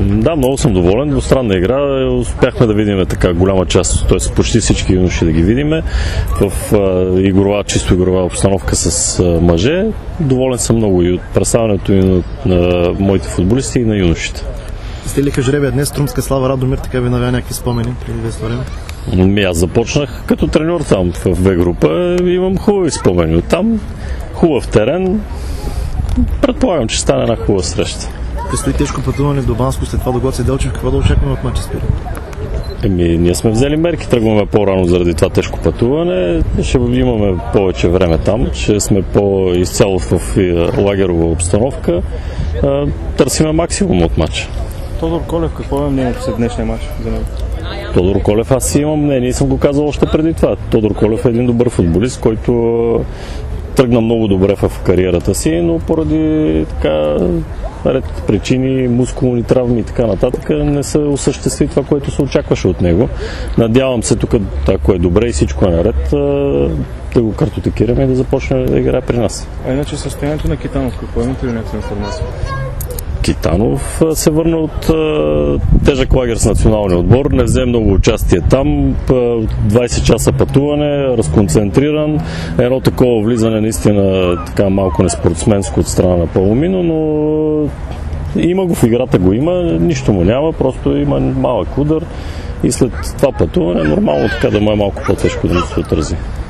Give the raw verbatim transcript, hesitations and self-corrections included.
Да, много съм доволен. Двустранна игра. Успяхме да видим така голяма част, т.е. почти всички юноши да ги видим в а, игрова, чисто игрова обстановка с а, мъже. Доволен съм много и от представянето и на, на моите футболисти и на юношите. Стелиха жребия днес, Струмска Слава Радомир, така ви навя някакви спомени преди две време? Ми аз започнах като треньор там в В група. Имам хубави спомени от там. Хубав терен. Предполагам, че стане една хубава среща. Предстои тежко пътуване до Банско, след това до Гоце Делчев. Какво да очакваме от мача с Пирин? Еми, ние сме взели мерки, тръгваме по-рано заради това тежко пътуване. Ще имаме повече време там, ще сме по-изцяло в лагерова обстановка. Търсиме максимум от мача. Тодор Колев, какво е мнението след днешния мач за него? Тодор Колев, аз си имам мнение и съм го казал още преди това. Тодор Колев е един добър футболист, който тръгна много добре в кариерата си, но поради така ред причини, мускулни травми и така нататък не се осъществи това, което се очакваше от него. Надявам се тук, ако е добре и всичко е наред, да го картотекираме и да започне да играе при нас. А иначе състоянието на Китанов, какво имате ли някаква информация? Китанов се върна от а, тежък лагер с националния отбор, не взе много участие там, двайсет часа пътуване, разконцентриран, едно такова влизане наистина така малко неспортсменско от страна на Паломино, но има го в играта, го има, нищо му няма, просто има малък удар и след това пътуване нормално така да му е малко по-тежко да му се отрази.